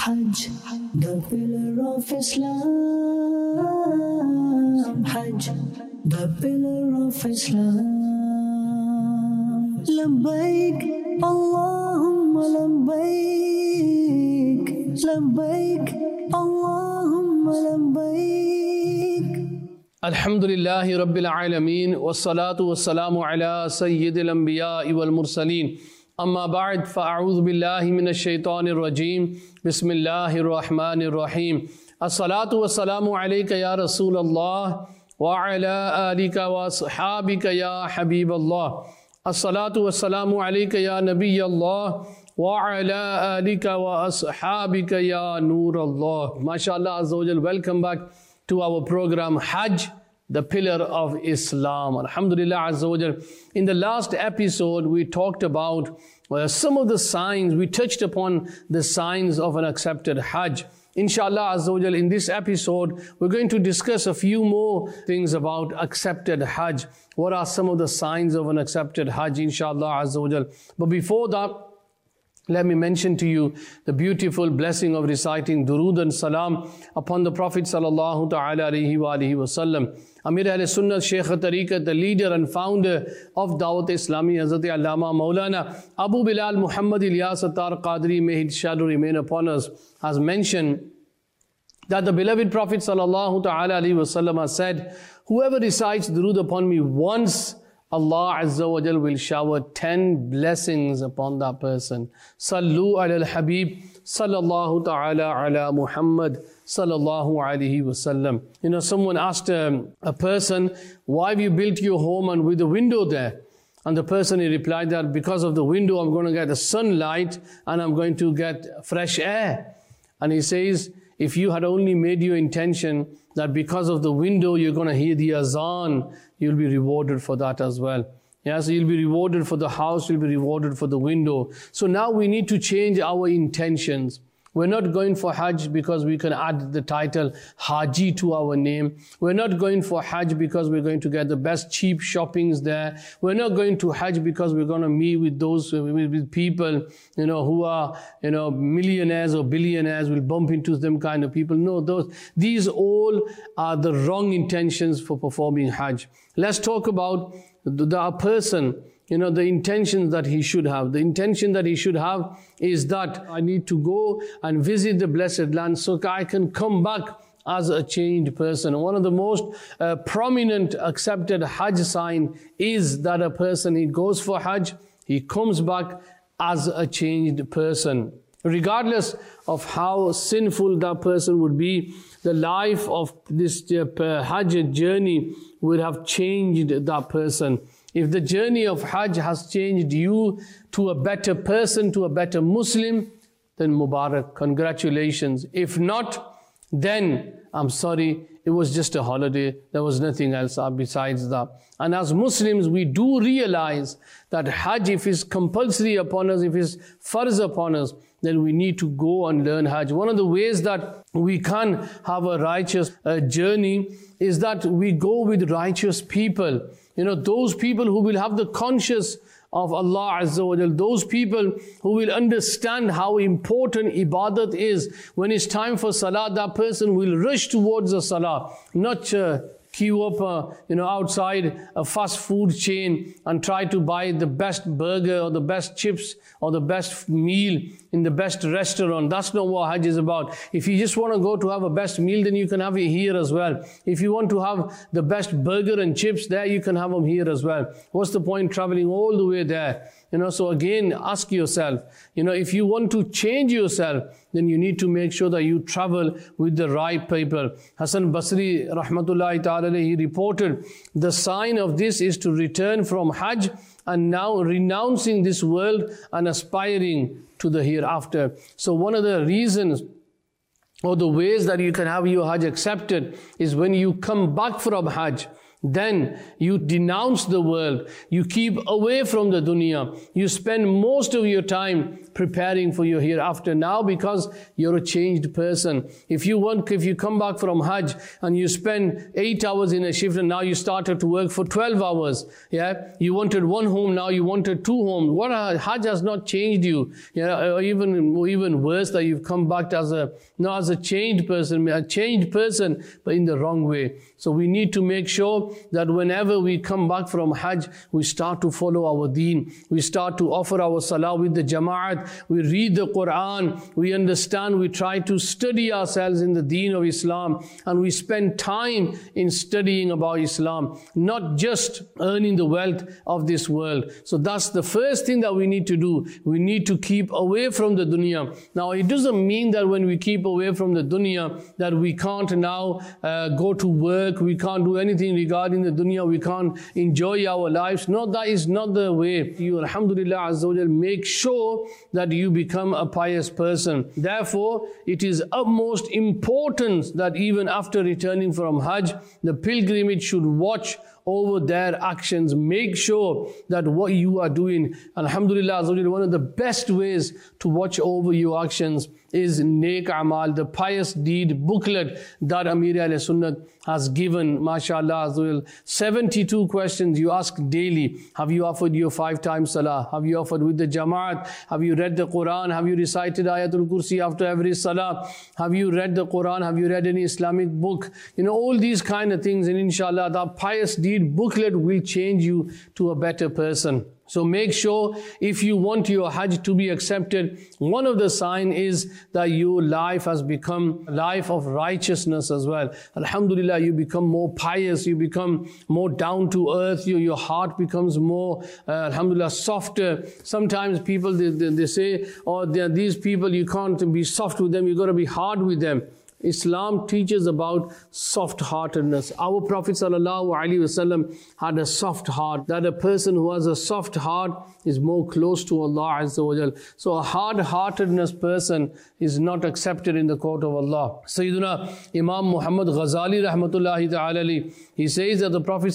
Hajj, the pillar of Islam. Hajj, the pillar of Islam. Labbaik, Allahumma labbaik. Labbaik, Allahumma labbaik. Alhamdulillahi Rabbil Alameen, wassalatu wassalamu ala Sayyidil Anbiya'i wal Mursaleen. Amma ba'd, fa'a'udhu billahi minash shaitanir rajeem. Bismillahir Rahmanir Rahim. As-salatu wassalamu alayka ya Rasulallah wa ala alika wa ashabika ya Habiballah. As-salatu wassalamu alayka ya Nabiyallah wa ala alika wa ashabika ya Nurallah. MashaAllah Azza wa Jal, welcome back to our program Hajj, the pillar of Islam. Alhamdulillah Azza wa Jal. In the last episode, we talked about some of the signs, we touched upon the signs of an accepted Hajj. Inshallah Azza wa Jal, in this episode, we're going to discuss a few more things about accepted Hajj. What are some of the signs of an accepted Hajj, inshallah Azza wa Jal. But before that, let me mention to you the beautiful blessing of reciting Durood and Salam upon the Prophet sallallahu ta'ala alayhi wa alihi wa sallam. Amir Ahl Sunnah, Shaykh Tariqat, the leader and founder of Dawat Islami, Hazrat Allama Maulana Abu Bilal Muhammad Ilyas Attar Qadri, may his shadow remain upon us, has mentioned that the beloved Prophet sallallahu ta'ala alayhi wa sallam has said, whoever recites Durood upon me once, Allah Azza wa Jal will shower 10 blessings upon that person. Sallu ala al-Habib sallallahu ta'ala ala Muhammad sallallahu alayhi wa sallam. You know, someone asked a person, why have you built your home and with a window there? And the person, he replied that because of the window I'm going to get the sunlight and I'm going to get fresh air. And he says, if you had only made your intention that because of the window you're going to hear the azan, you'll be rewarded for that as well. Yeah, so you'll be rewarded for the house, you'll be rewarded for the window. So now we need to change our intentions. We're not going for Hajj because we can add the title Haji to our name. We're not going for Hajj because we're going to get the best cheap shoppings there. We're not going to Hajj because we're going to meet with those with people, you know, who are, you know, millionaires or billionaires. We'll bump into them kind of people. No, these all are the wrong intentions for performing Hajj. Let's talk about the person. You know, the intentions that he should have. The intention that he should have is that I need to go and visit the blessed land so I can come back as a changed person. One of the most prominent accepted Hajj sign is that a person, he goes for Hajj, he comes back as a changed person. Regardless of how sinful that person would be, the life of this Hajj journey would have changed that person. If the journey of Hajj has changed you to a better person, to a better Muslim, then Mubarak, congratulations. If not, then I'm sorry, it was just a holiday. There was nothing else besides that. And as Muslims, we do realize that Hajj, if it's compulsory upon us, if it's farz upon us, then we need to go and learn Hajj. One of the ways that we can have a righteous journey is that we go with righteous people. You know, those people who will have the conscience of Allah Azza wa Jal, those people who will understand how important ibadat is. When it's time for salah, that person will rush towards the salah, not queue up outside a fast food chain and try to buy the best burger or the best chips or the best meal in the best restaurant. That's not what Hajj is about. If you just want to go to have a best meal, then you can have it here as well. If you want to have the best burger and chips there, you can have them here as well. What's the point traveling all the way there? So again, ask yourself, if you want to change yourself, then you need to make sure that you travel with the right people. Hasan Basri, rahmatullahi ta'ala, he reported, the sign of this is to return from Hajj and now renouncing this world and aspiring to the hereafter. So one of the reasons or the ways that you can have your Hajj accepted is when you come back from Hajj. Then you denounce the world. You keep away from the dunya. You spend most of your time preparing for your hereafter now because you're a changed person. If you come back from Hajj and you spend 8 hours in a shift and now you started to work for 12 hours, yeah, you wanted one home, now you wanted 2 homes. Hajj has not changed you. Yeah, or even worse, that you've come back not as a changed person, but in the wrong way. So we need to make sure that whenever we come back from Hajj, we start to follow our deen. We start to offer our salah with the jama'at. We read the Quran. We understand. We try to study ourselves in the deen of Islam. And we spend time in studying about Islam, not just earning the wealth of this world. So that's the first thing that we need to do. We need to keep away from the dunya. Now, it doesn't mean that when we keep away from the dunya, that we can't now go to work. We can't do anything regarding the dunya. We can't enjoy our lives. No, that is not the way. You, alhamdulillah azza wa jal, make sure that you become a pious person. Therefore, it is utmost importance that even after returning from Hajj, the pilgrimage should watch over their actions. Make sure that what you are doing, alhamdulillah, one of the best ways to watch over your actions is Neek Amal, the pious deed booklet that Amir Ahl Sunnat has given, mashallah. 72 questions you ask daily. Have you offered your 5 times salah? Have you offered with the Jamaat? Have you read the Quran? Have you recited Ayatul Kursi after every salah? Have you read the Quran? Have you read any Islamic book? All these kind of things, and inshallah, that pious deed booklet will change you to a better person. So make sure, if you want your Hajj to be accepted, one of the signs is that your life has become a life of righteousness as well. Alhamdulillah, you become more pious, you become more down to earth, your heart becomes more, alhamdulillah, softer. Sometimes people, they say, these people, you can't be soft with them, you've got to be hard with them. Islam teaches about soft-heartedness. Our Prophet ﷺ had a soft heart. That a person who has a soft heart is more close to Allah Azza wa Jal. So a hard-heartedness person is not accepted in the court of Allah. Sayyidina Imam Muhammad Ghazali rahmatullahi ta'ala, he says that the Prophet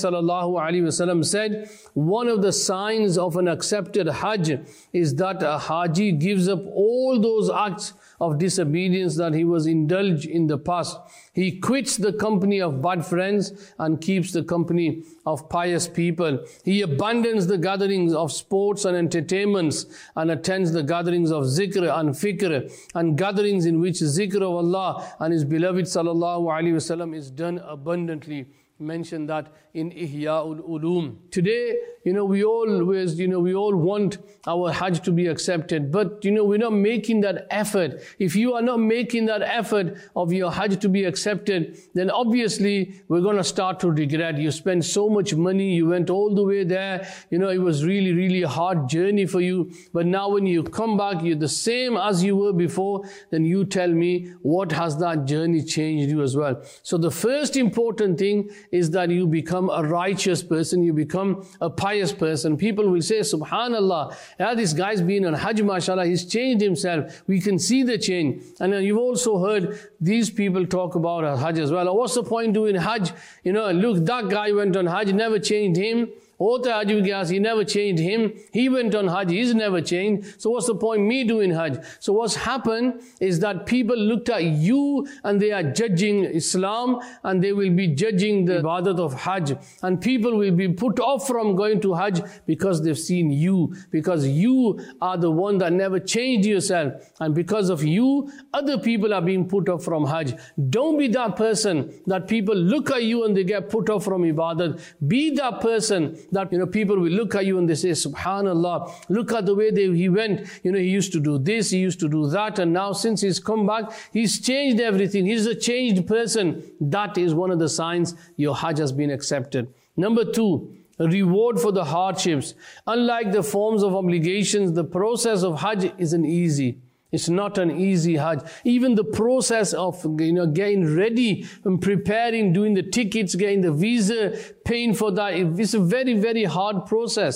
ﷺ said, one of the signs of an accepted Hajj is that a Haji gives up all those acts of disobedience that he was indulged in the past. He quits the company of bad friends and keeps the company of pious people. He abandons the gatherings of sports and entertainments and attends the gatherings of zikr and fikr and gatherings in which zikr of Allah and His beloved sallallahu alaihi wasallam is done abundantly. Mention that in Ihya'ul Ulum. Today, we all want our Hajj to be accepted, but we're not making that effort. If you are not making that effort of your Hajj to be accepted, then obviously we're going to start to regret. You spent so much money, you went all the way there, it was really, really a hard journey for you. But now when you come back, you're the same as you were before, then you tell me, what has that journey changed you as well? So the first important thing is that you become a righteous person, you become a pious person. People will say, subhanallah, this guy's been on Hajj, mashallah, he's changed himself. We can see the change. And you've also heard these people talk about Hajj as well. What's the point doing Hajj? Look, that guy went on Hajj, never changed him. He never changed him. He went on Hajj, he's never changed. So what's the point me doing Hajj? So what's happened is that people looked at you and they are judging Islam and they will be judging the ibadat of Hajj. And people will be put off from going to Hajj because they've seen you. Because you are the one that never changed yourself. And because of you, other people are being put off from Hajj. Don't be that person that people look at you and they get put off from ibadat. Be that person that people will look at you and they say, subhanallah, look at the way he went. He used to do this, he used to do that, and now since he's come back, he's changed everything. He's a changed person. That is one of the signs your Hajj has been accepted. Number 2, a reward for the hardships. Unlike the forms of obligations, the process of Hajj isn't easy. It's not an easy Hajj. Even the process of getting ready and preparing, doing the tickets, getting the visa, paying for that, it's a very, very hard process.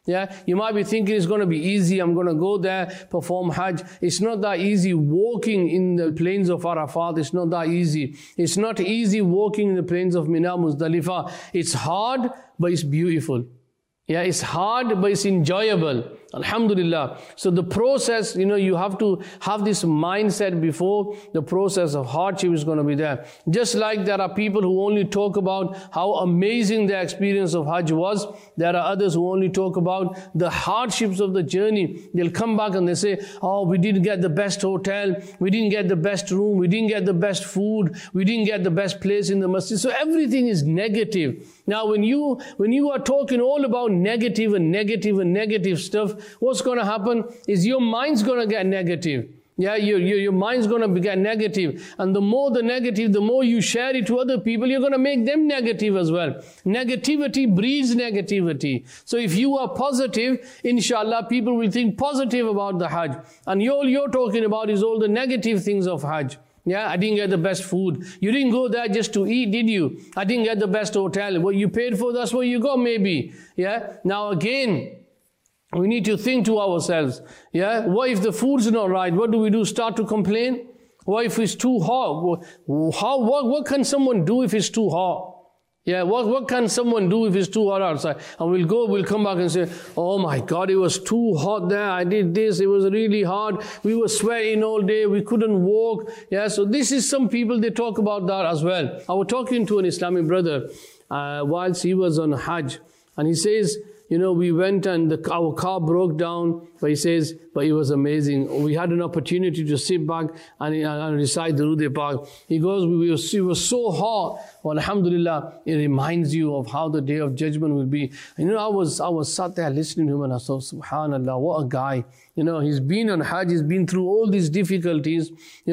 Yeah, you might be thinking it's going to be easy. I'm going to go there, perform Hajj. It's not that easy. Walking in the plains of Arafat, it's not that easy. It's not easy walking in the plains of Mina, Muzdalifah. It's hard, but it's beautiful. Yeah, it's hard, but it's enjoyable. Alhamdulillah. So the process, you have to have this mindset before the process of hardship is going to be there. Just like there are people who only talk about how amazing their experience of Hajj was, there are others who only talk about the hardships of the journey. They'll come back and they say, oh, we didn't get the best hotel, we didn't get the best room, we didn't get the best food, we didn't get the best place in the masjid. So everything is negative. Now when you are talking all about negative and negative and negative stuff, what's going to happen is your mind's going to get negative. Yeah, your mind's going to get negative. And the more the negative, the more you share it to other people, you're going to make them negative as well. Negativity breeds negativity. So if you are positive, inshallah, people will think positive about the Hajj. And all you're talking about is all the negative things of Hajj. Yeah, I didn't get the best food. You didn't go there just to eat, did you? I didn't get the best hotel. What you paid for, that's what you got maybe. Yeah, now again, we need to think to ourselves, yeah, what if the food's not right? What do we do? Start to complain? What if it's too hot? What can someone do if it's too hot? Yeah, what can someone do if it's too hot outside? And we'll come back and say, oh my God, it was too hot there. I did this. It was really hard. We were sweating all day. We couldn't walk. Yeah, so this is some people, they talk about that as well. I was talking to an Islamic brother whilst he was on Hajj. And he says, we went and our car broke down, but he says, but it was amazing. We had an opportunity to sit back and recite the Durood Pak. He goes, it was so hot. Well, alhamdulillah, it reminds you of how the day of judgment will be. I was sat there listening to him and I thought, subhanallah, what a guy. He's been on Hajj, he's been through all these difficulties.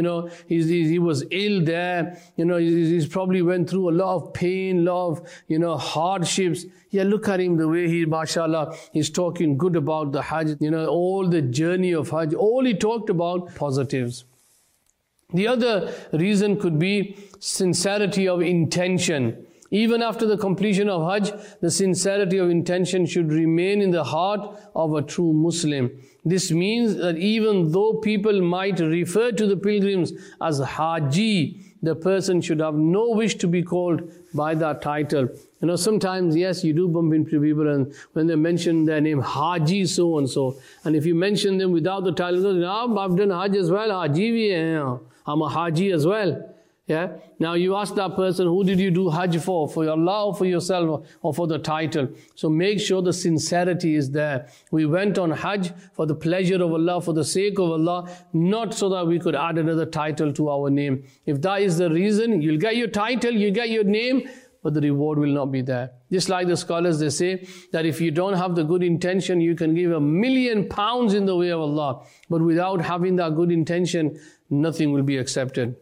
He was ill there. He's probably went through a lot of pain, lot of, hardships. Yeah, look at him, the way he, mashallah, he's talking good about the Hajj, all the journey of Hajj, all he talked about, positives. The other reason could be sincerity of intention. Even after the completion of Hajj, the sincerity of intention should remain in the heart of a true Muslim. This means that even though people might refer to the pilgrims as Haji, the person should have no wish to be called by that title. Sometimes, yes, you do bump into people and when they mention their name, Haji so-and-so. And if you mention them without the title, I've done Hajj as well, Haji bhi hai. I'm a Haji as well. Yeah. Now you ask that person, who did you do Hajj for Allah or for yourself or for the title? So make sure the sincerity is there. We went on Hajj for the pleasure of Allah, for the sake of Allah, not so that we could add another title to our name. If that is the reason, you'll get your title, you get your name, but the reward will not be there. Just like the scholars, they say that if you don't have the good intention, you can give £1 million in the way of Allah. But without having that good intention, nothing will be accepted.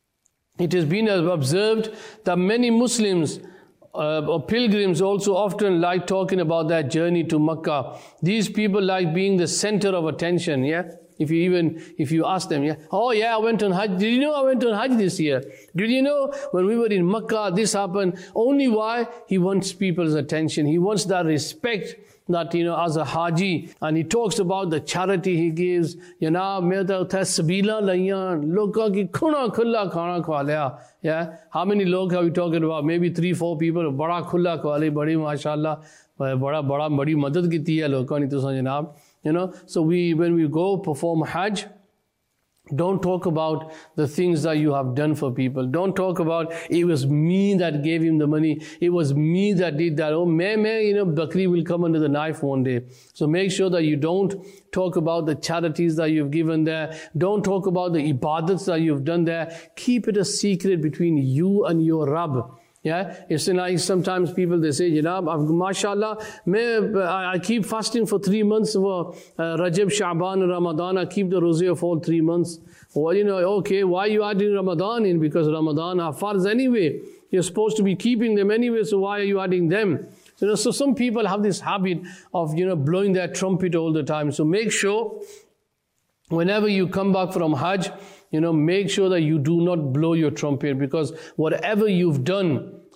It has been observed that many Muslims or pilgrims also often like talking about their journey to Makkah. These people like being the center of attention, yeah? If you ask them, yeah, oh yeah, I went on Hajj. Did you know I went on Hajj this year? Did you know when we were in Makkah, this happened? Only why? He wants people's attention. He wants that respect that, as a Haji. And he talks about the charity he gives. Yeah, how many log are we talking about? Maybe 3-4 people. Bada khulla khwale, badi mashallah, badi madad kiti hai logon ni tusan janab. So when we go perform Hajj, don't talk about the things that you have done for people. Don't talk about, it was me that gave him the money. It was me that did that. Oh, Bakri will come under the knife one day. So make sure that you don't talk about the charities that you've given there. Don't talk about the ibadats that you've done there. Keep it a secret between you and your Rabb. Yeah, it's like sometimes people, they say, mashallah, I keep fasting for 3 months for Rajab, Sha'ban, Ramadan. I keep the rosé of all 3 months. Well, okay, why are you adding Ramadan in? Because Ramadan are farz anyway. You're supposed to be keeping them anyway, so why are you adding them? So some people have this habit of, blowing their trumpet all the time. So make sure, whenever you come back from Hajj, make sure that you do not blow your trumpet, because whatever you've done,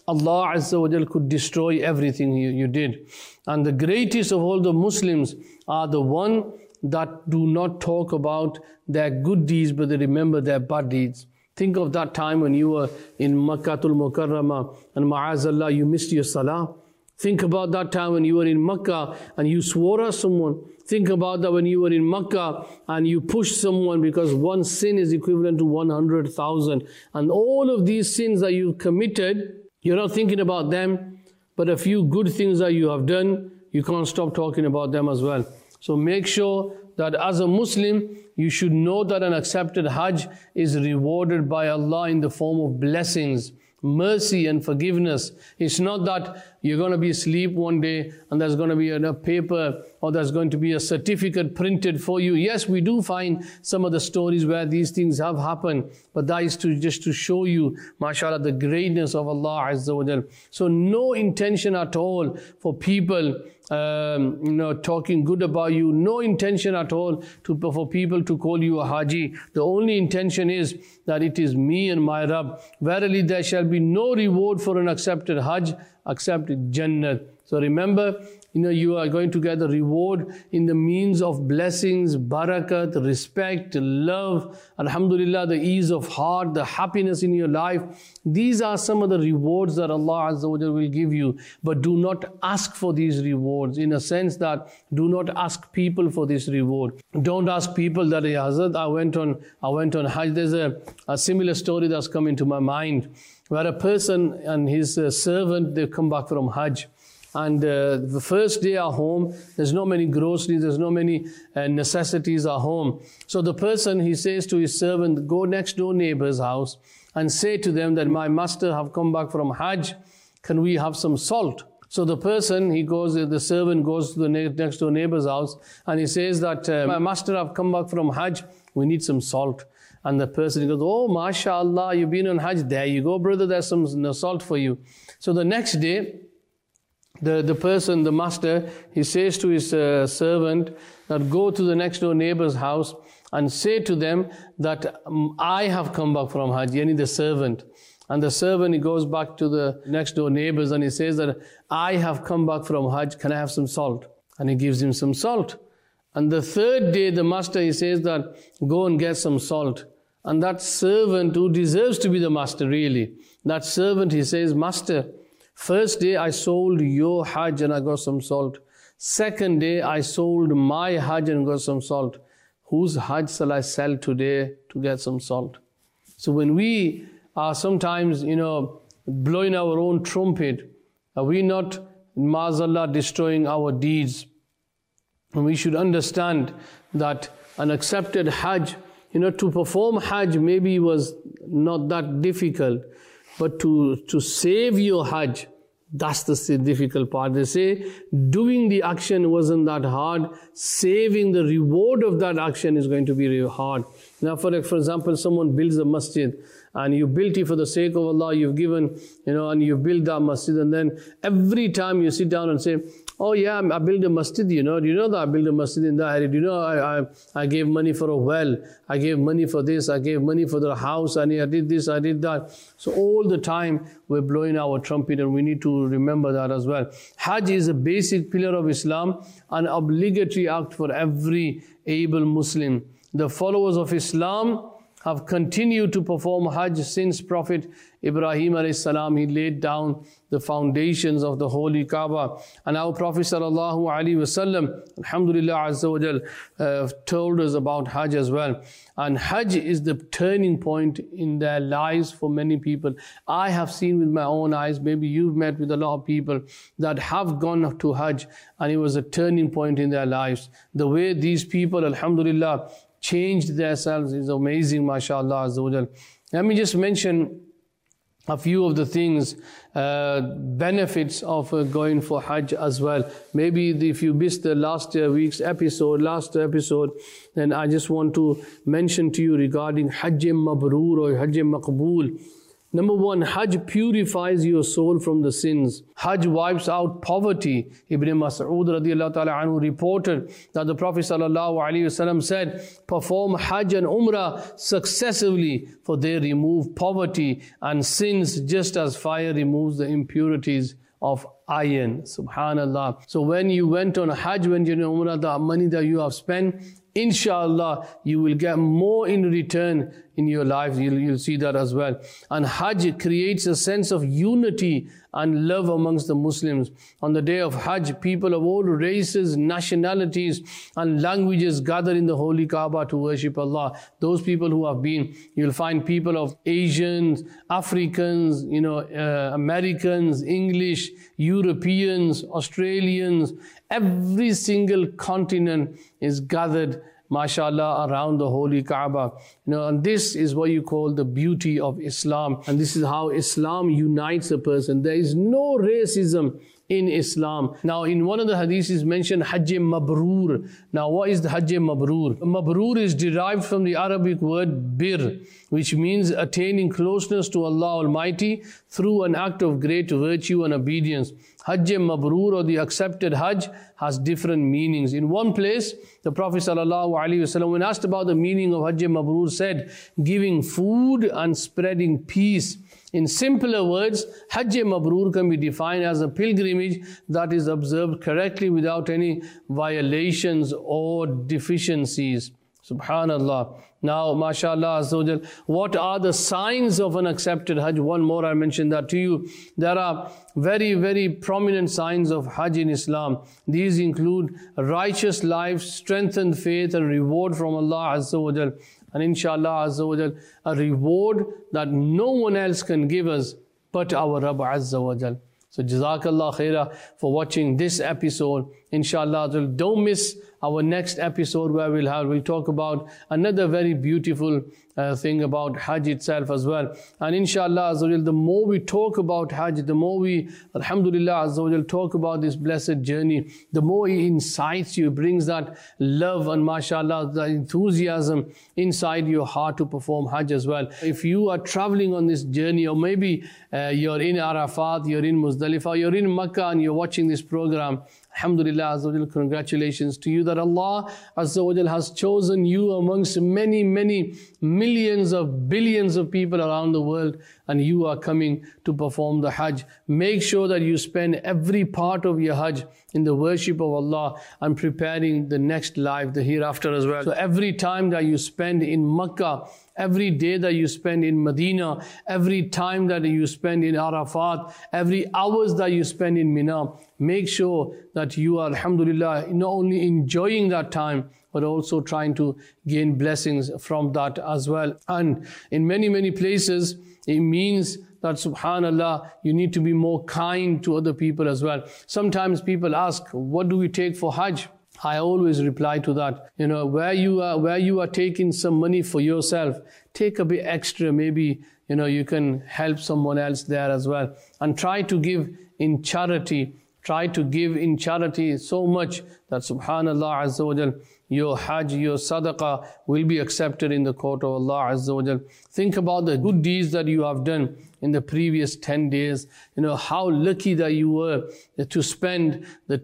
Allah Azza wa Jal could destroy everything you did. And the greatest of all the Muslims are the one that do not talk about their good deeds, but they remember their bad deeds. Think of that time when you were in Makkatul Mukarramah and ma'azallah, you missed your salah. Think about that time when you were in Makkah and you swore at someone. Think about that when you were in Makkah and you pushed someone, because one sin is equivalent to 100,000. And all of these sins that you've committed, you're not thinking about them, but a few good things that you have done, you can't stop talking about them as well. So make sure that as a Muslim, you should know that an accepted Hajj is rewarded by Allah in the form of blessings, mercy and forgiveness. It's not that you're going to be asleep one day and there's going to be a paper or there's going to be a certificate printed for you. Yes, we do find some of the stories where these things have happened, but that is just to show you, mashallah, the greatness of Allah Azza wa Jal. So no intention at all for people talking good about you. No intention at all for people to call you a Haji. The only intention is that it is me and my Rabb. Verily there shall be no reward for an accepted Hajj except Jannah. So remember, you are going to get the reward in the means of blessings, barakat, respect, love, alhamdulillah, the ease of heart, the happiness in your life. These are some of the rewards that Allah Azza wa Jalla will give you. But do not ask for these rewards, in a sense that do not ask people for this reward. Don't ask people that, Hazrat, I went on Hajj. There's a similar story that's come into my mind, where a person and his servant, they come back from Hajj. And the first day at home, there's not many groceries, there's not many necessities at home. So the person, he says to his servant, go next door neighbor's house and say to them that my master have come back from Hajj, can we have some salt? So the person, the servant goes to the next door neighbor's house and he says that my master have come back from Hajj, we need some salt. And the person goes, oh, mashallah, you've been on Hajj, there you go, brother, there's some salt for you. So the next day, the person, the master, he says to his servant that go to the next door neighbor's house and say to them that I have come back from Hajj, yani the servant. And the servant, he goes back to the next door neighbors and he says that I have come back from Hajj, can I have some salt? And he gives him some salt. And the third day, the master, he says that go and get some salt. And that servant, who deserves to be the master really, that servant, he says, master, first day I sold your Hajj and I got some salt. Second day I sold my Hajj and got some salt. Whose Hajj shall I sell today to get some salt? So when we are sometimes, blowing our own trumpet, are we not, maazallah, destroying our deeds? And we should understand that an accepted Hajj, to perform Hajj maybe was not that difficult. But to save your Hajj, that's the difficult part. They say doing the action wasn't that hard. Saving the reward of that action is going to be really hard. Now, for example, someone builds a masjid and you built it for the sake of Allah, you've given, and you build that masjid, and then every time you sit down and say, oh yeah, I built a masjid, do you know that I built a masjid in that area? Do you know I gave money for a well, I gave money for this, I gave money for the house, and I did this, I did that. So all the time we're blowing our trumpet, and we need to remember that as well. Hajj is a basic pillar of Islam, an obligatory act for every able Muslim. The followers of Islam have continued to perform Hajj since Prophet Ibrahim a.s. he laid down the foundations of the Holy Kaaba. And our Prophet sallallahu alaihi wasallam, alhamdulillah azza wa jal, told us about Hajj as well. And Hajj is the turning point in their lives for many people. I have seen with my own eyes, maybe you've met with a lot of people that have gone to Hajj and it was a turning point in their lives. The way these people, alhamdulillah, changed themselves is amazing, mashallah azza wa jal. Let me just mention a few of the things, benefits of going for Hajj as well. Maybe if you missed the last episode, then I just want to mention to you regarding Hajj Mabrur or Hajj Maqbool. Number one, Hajj purifies your soul from the sins. Hajj wipes out poverty. Ibn Mas'ud radiallahu ta'ala anhu reported that the Prophet sallallahu alaihi wasallam said, perform Hajj and Umrah successively, for they remove poverty and sins just as fire removes the impurities of iron. Subhanallah. So when you went on Hajj, when you're on Umrah, the money that you have spent, inshallah, you will get more in return in your life. You'll see that as well. And Hajj creates a sense of unity and love amongst the Muslims. On the day of Hajj, people of all races, nationalities and languages gather in the holy Kaaba to worship Allah. Those people who have been, you'll find people of Asians, Africans, Americans, English, Europeans, Australians, every single continent is gathered, mashallah, around the holy Kaaba. And this is what you call the beauty of Islam. And this is how Islam unites a person. There is no racism in Islam. Now, in one of the hadiths is mentioned Hajj Mabrur. Now, what is the Hajj Mabrur? Mabrur is derived from the Arabic word bir, which means attaining closeness to Allah Almighty through an act of great virtue and obedience. Hajj Mabrur, or the accepted Hajj, has different meanings. In one place, the Prophet ﷺ, when asked about the meaning of Hajj Mabrur, said, giving food and spreading peace. In simpler words, Hajj Mabrur can be defined as a pilgrimage that is observed correctly without any violations or deficiencies. Subhanallah. Now, mashallah, what are the signs of an accepted Hajj? One more, I mentioned that to you. There are very, very prominent signs of Hajj in Islam. These include righteous life, strengthened faith, and reward from Allah Azza wa Jal. And inshallah Azza wa Jal, a reward that no one else can give us but our Rabb Azza wa Jal. So Jazakallah khairah for watching this episode. Inshallah, don't miss our next episode where we'll talk about another very beautiful thing about Hajj itself as well. And inshallah, the more we talk about Hajj, the more we, alhamdulillah, talk about this blessed journey, the more it incites you, brings that love and mashallah, the enthusiasm inside your heart to perform Hajj as well. If you are traveling on this journey, or maybe you're in Arafat, you're in Muzdalifah, you're in Makkah and you're watching this program, alhamdulillah, congratulations to you that Allah Azza wa Jal has chosen you amongst many, many millions of billions of people around the world, and you are coming to perform the Hajj. Make sure that you spend every part of your Hajj in the worship of Allah and preparing the next life, the hereafter as well. So every time that you spend in Makkah, every day that you spend in Medina, every time that you spend in Arafat, every hours that you spend in Mina, make sure that you are, alhamdulillah, not only enjoying that time, but also trying to gain blessings from that as well. And in many, many places, it means that, subhanallah, you need to be more kind to other people as well. Sometimes people ask, what do we take for Hajj? I always reply to that, where you are taking some money for yourself, take a bit extra, maybe, you can help someone else there as well. And try to give in charity. Try to give in charity so much that, subhanallah Azza wa Jal, your Hajj, your Sadaqah will be accepted in the court of Allah Azza wa Jal. Think about the good deeds that you have done in the previous 10 days. How lucky that you were to spend the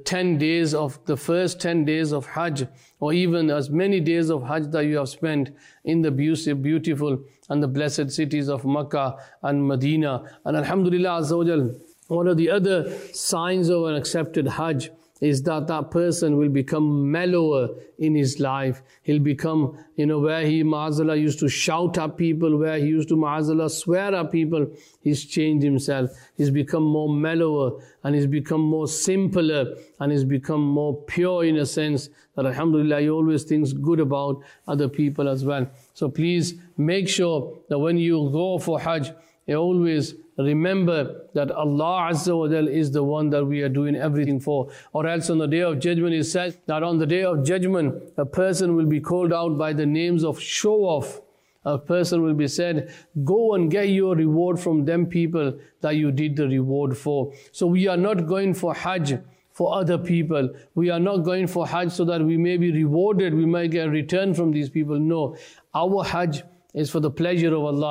first 10 days of Hajj, or even as many days of Hajj that you have spent in the beautiful and the blessed cities of Makkah and Medina. And alhamdulillah Azza wa Jal, one of the other signs of an accepted Hajj is that that person will become mellower in his life. He'll become, where he, ma'azallah, used to shout at people, where he used to, ma'azallah, swear at people, he's changed himself. He's become more mellower, and he's become more simpler, and he's become more pure in a sense that, alhamdulillah, he always thinks good about other people as well. So please make sure that when you go for Hajj, you always remember that Allah Azza wa Jal is the one that we are doing everything for. Or else on the Day of Judgment, it says that on the Day of Judgment, a person will be called out by the names of show off. A person will be said, go and get your reward from them people that you did the reward for. So we are not going for Hajj for other people. We are not going for Hajj so that we may be rewarded, we may get a return from these people. No, our Hajj is for the pleasure of Allah.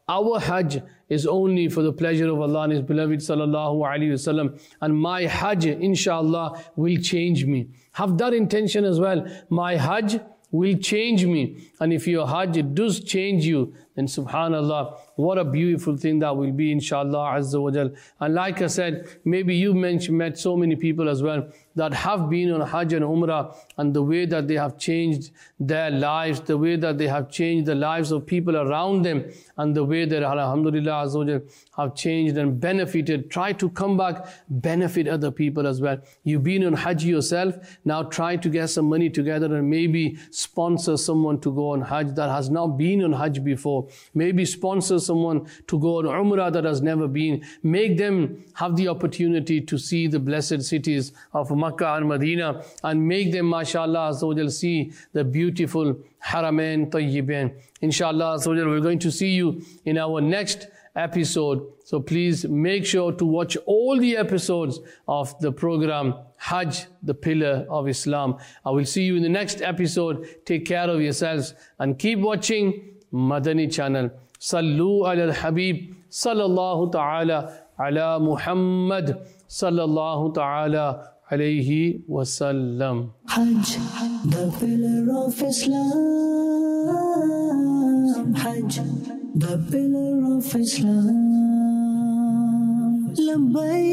Our Hajj is only for the pleasure of Allah and His beloved sallallahu alaihi wasallam. And my Hajj, inshallah, will change me. Have that intention as well. My Hajj will change me. And if your Hajj does change you, then subhanallah, what a beautiful thing that will be, inshallah azza wa jal. And like I said, maybe you met so many people as well that have been on Hajj and Umrah, and the way that they have changed their lives, the way that they have changed the lives of people around them, and the way that alhamdulillah azza wa jal have changed and benefited. Try to come back, benefit other people as well. You've been on Hajj yourself, now try to get some money together and maybe sponsor someone to go on Hajj that has not been on Hajj before. Maybe sponsor someone to go on Umrah that has never been. Make them have the opportunity to see the blessed cities of Makkah and Medina, and make them, mashallah azza wa jal, see the beautiful Haramain Tayyibain. Inshallah azza wa jal, we're going to see you in our next episode. So please make sure to watch all the episodes of the program Hajj, the pillar of Islam. I will see you in the next episode. Take care of yourselves and keep watching Madani channel. Sallu ala al-Habib sallallahu ta'ala ala Muhammad sallallahu ta'ala alayhi wa sallam. Hajj, the pillar of Islam. Hajj, the pillar of Islam. Labbaik.